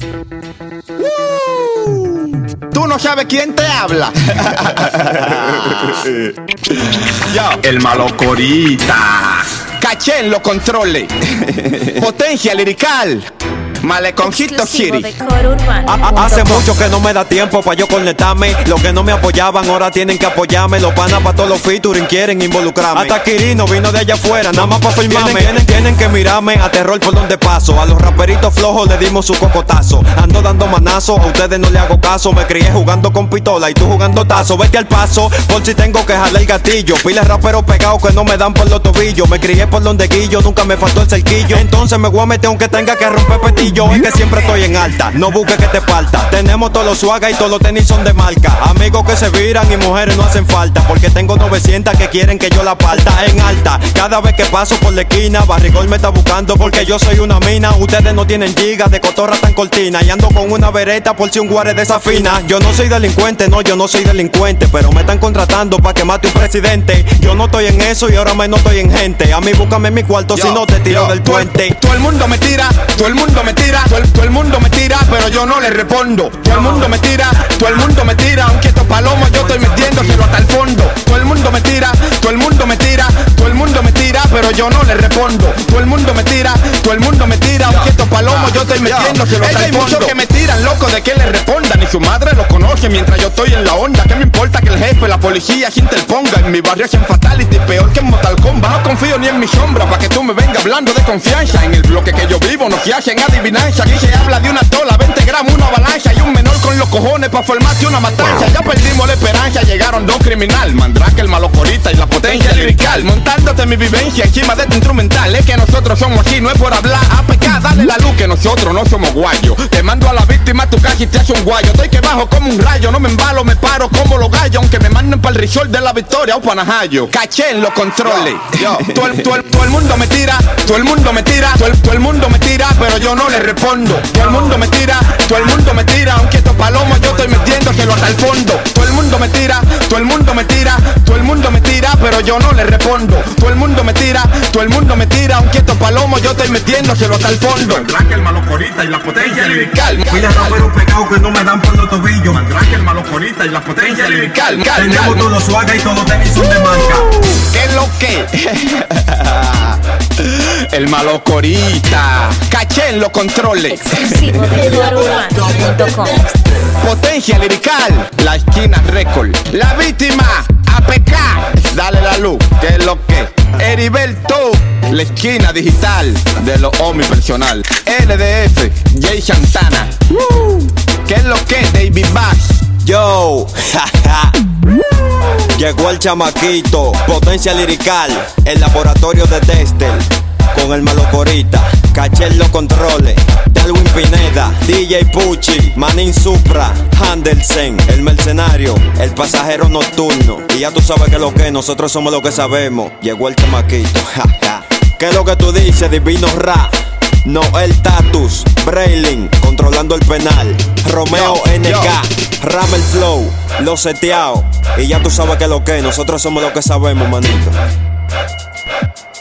Tú no sabes quién te habla. Yo, el Malocorita. Caché en los controles. Potencia lirical. Maleconcito City. Hace mucho que no me da tiempo pa' yo conectarme. Los que no me apoyaban ahora tienen que apoyarme. Los panas pa' todos los featuring quieren involucrarme. Hasta Quirino vino de allá afuera, nada más pa' firmarme. Tienen que mirarme a terror por donde paso. A los raperitos flojos le dimos su cocotazo. Ando dando manazos, a ustedes no le hago caso. Me crié jugando con pistola y tú jugando tazo. Vete al paso, por si tengo que jalar el gatillo. Piles raperos pegados que no me dan por los tobillos. Me crié por donde guillo, nunca me faltó el cerquillo. Entonces me voy a meter aunque tenga que romper petillo. Es que siempre estoy en alta, no busques que te falta. Tenemos todos los swagas y todos los tenis son de marca. Amigos que se viran y mujeres no hacen falta. Porque tengo 900 que quieren que yo la parta en alta. Cada vez que paso por la esquina, Barrigol me está buscando porque yo soy una mina. Ustedes no tienen gigas de cotorra tan cortina. Y ando con una bereta por si un guare desafina. Yo no soy delincuente, no, yo no soy delincuente. Pero me están contratando pa' que mate un presidente. Yo no estoy en eso y ahora menos estoy en gente. A mí búscame en mi cuarto, si no te tiro del puente. Todo el mundo me tira, todo el mundo me tira. Todo el mundo me tira, pero yo no le respondo. Todo el mundo me tira, todo el mundo me tira. Aunque estos palomos yo estoy metiéndoselo hasta el fondo. Todo el mundo me tira, todo el mundo me tira. Todo el mundo me tira, pero yo no le respondo. Todo el mundo me tira, todo el mundo me tira. Aunque estos palomos yo estoy metiéndoselo hasta el fondo. Hay muchos que me tiran, loco, de que le responda. Ni su madre lo conoce mientras yo estoy en la onda. ¿Qué me importa que el jefe, la policía se interponga? En mi barrio hacen fatality, peor que en Mortal Kombat. No confío ni en mi sombra pa' que tú me vengas hablando de confianza. En el bloque que yo vivo no se hacen adivinanza. Aquí se habla de una tola, 20 gramos, una avalancha y un menor con los cojones pa' formarte una matanza. Ya perdimos la esperanza, llegaron dos criminal, Mandrake, el Malocorita y la potencia lirical. Montándote mi vivencia encima de tu instrumental. Es que nosotros somos así, no es por hablar. APK, dale la luz que nosotros no somos guayos. Te mando a la víctima a tu casa y te hace un guayo. Estoy que bajo como un rayo, no me embalo, me paro como los gallos. Aunque me manden pa'l resort de la Victoria o Panajayo. Caché en los controles. Todo el mundo me tira, todo el mundo me tira. Todo el mundo me tira, pero yo no le respondo. Todo el mundo me tira, todo el mundo me tira. Aunque estos palomos yo estoy metiéndoselo hasta el fondo. Todo el mundo me tira, todo el mundo me tira. Todo el mundo me tira, pero yo no le respondo. Todo el mundo me tira, todo el mundo me tira. Aunque estos palomos yo estoy metiéndoselo hasta el fondo. Mandrake, el Malocorita y la potencia lirical. Piles raperos pegados que no me dan por los tobillos. Mandrake, el Malocorita y la potencia lirical. Tenemos todos los swagas y todos los tenis son de marca. ¿Qué es lo que? El Malocorita. Caché en los controles. Exclusivo de ColorUrbano.com. Potencia lirical. La esquina récord. La víctima. APK. Dale la luz. ¿Qué es lo que? Heriberto. La esquina digital de los homies personal. LDF. Jay Santana. ¿Qué es lo que? David Bass. Yo, llegó el chamaquito, potencia lirical, el laboratorio de Dexter, con el Malocorita, Caché en los controles, Darwin Pineda, DJ Pucci, Manin Supra, Handelsen, el mercenario, el pasajero nocturno. Y ya tú sabes que lo que nosotros somos lo que sabemos. Llegó el chamaquito, ¿qué es lo que tú dices, Divino Ra? Noel Tatus, Braylin, controlando el penal, Romeo NK, Ramel Flow, Los Seteados. Y ya tú sabes que lo que nosotros somos lo que sabemos, manito.